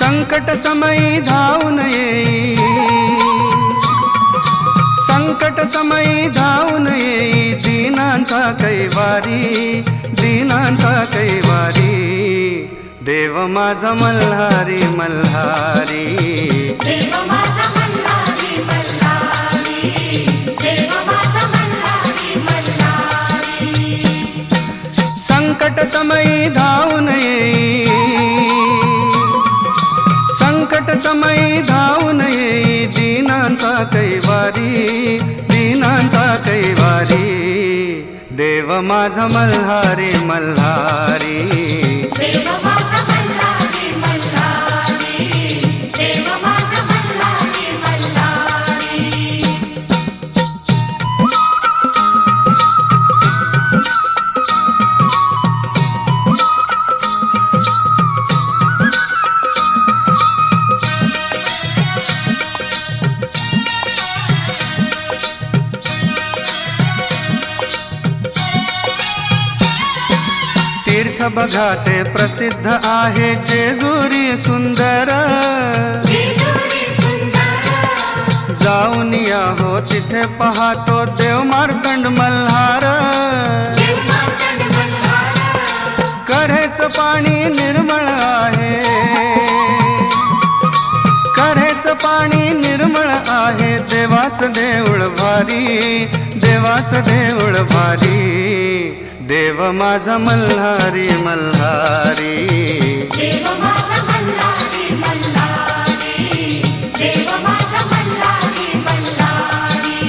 संकट समयी धावून येई, संकट समयी धावून येई, दीनांचा कैवारी, दीनांचा कैवारी, देव माझा मल्हारी मल्हारी, देव माझा मल्हारी मल्हारी, देव माझा मल्हारी मल्हारी. संकट समयी धावून येई, संकट समयी धावून येई, दीनांचा कैवारी, दीनांचा कैवारी, देव माझा मल्हारी मल्हारी, देव माझा मल्हारी मल्हारी, देव माझा मल्हारी मल्हारी. तीर्थ बघा ते प्रसिद्ध आहे जेजुरी सुंदर, जेजुरी सुंदर, जाऊन या हो तिथे पाहतो देव मार्तंड मल्हार, देव मार्तंड मल्हार. कऱ्हेच पाणी निर्मळ आहे, कऱ्हेच पाणी निर्मळ आहे, देवाचं देऊळ भारी, देवाचं देऊळ भारी, देव माझा मल्हारी मल्हारी, देव माझा मल्हारी मल्हारी, देव माझा मल्हारी मल्हारी.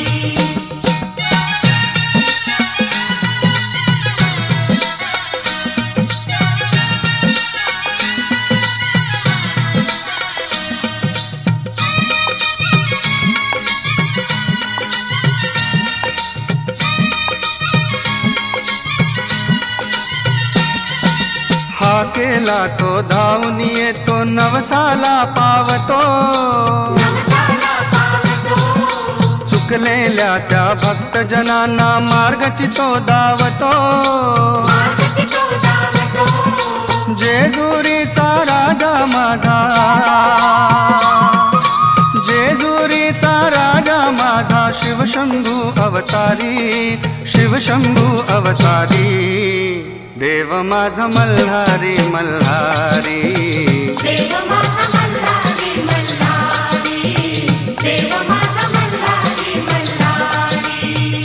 हा केला तो धावून येतो, नवसाला पावतो, नवसाला पावतो, चुकलेल्या त्या भक्तजनांना मार्गची तो धावतो, मार्गची तो धावतो. जेजुरीचा राजा माझा, जेजुरीचा राजा माझा, शिवशंभू अवतारी, शिवशंभू अवतारी, देव माझा मल्हारी मल्हारी, देव माझा मल्हारी मल्हारी, देव माझा मल्हारी मल्हारी.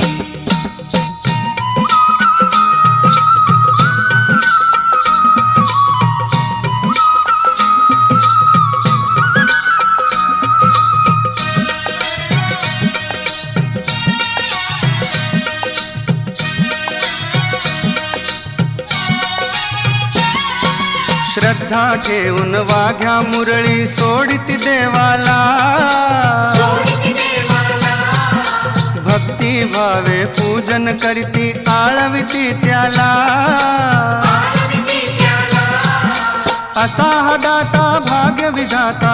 श्रद्धा ठेवून वाघ्या मुरळी सोडिती देवाला, सोडिती देवाला, भक्ती भावे पूजन करीती आळविती त्याला, आळविती त्याला. असा हा दाता भाग्य विधाता,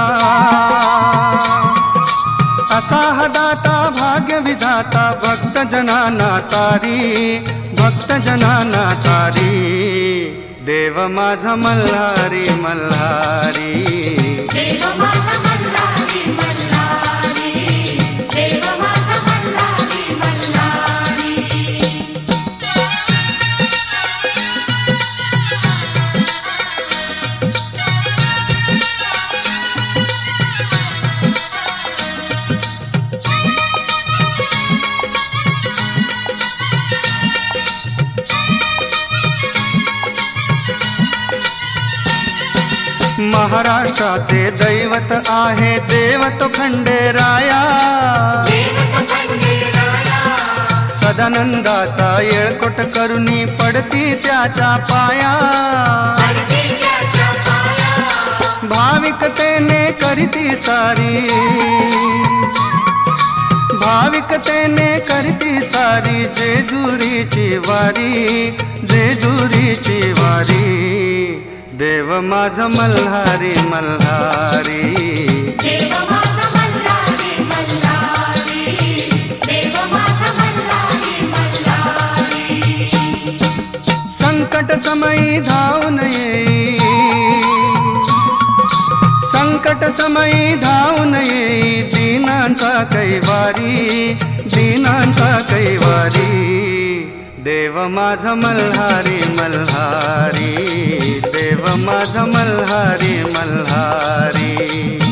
असा हा दाता भाग्य विधाता, भक्तजनांना तारी, भक्तजनांना तारी, देव माझा मल्हारी मल्हारी, देव माझा मल्हारी मल्हारी, देव माझा मल्हारी मल्हारी. महाराष्ट्राचे दैवत आहे देव तो खंडेराया, देव तो खंडेराया, सदानंदाचा येळकोट करुनी पडती त्याच्या पाया, पडती त्याच्या पाया. भाविकतेने करीती सारी, भाविकतेने करती सारी, जेजुरीची वारी, जेजुरीची वारी, देव माझा मल्हारी मल्हारी, देव माझा मल्हारी मल्हारी, देव माझा मल्हारी मल्हारी. संकट समयी धावून येई, संकट समयी धावून येई दीनांचा कैवारी, दीनांचा कैवारी. देव माझा मल्हारी मल्हारी, देव माझा मल्हारी मल्हारी.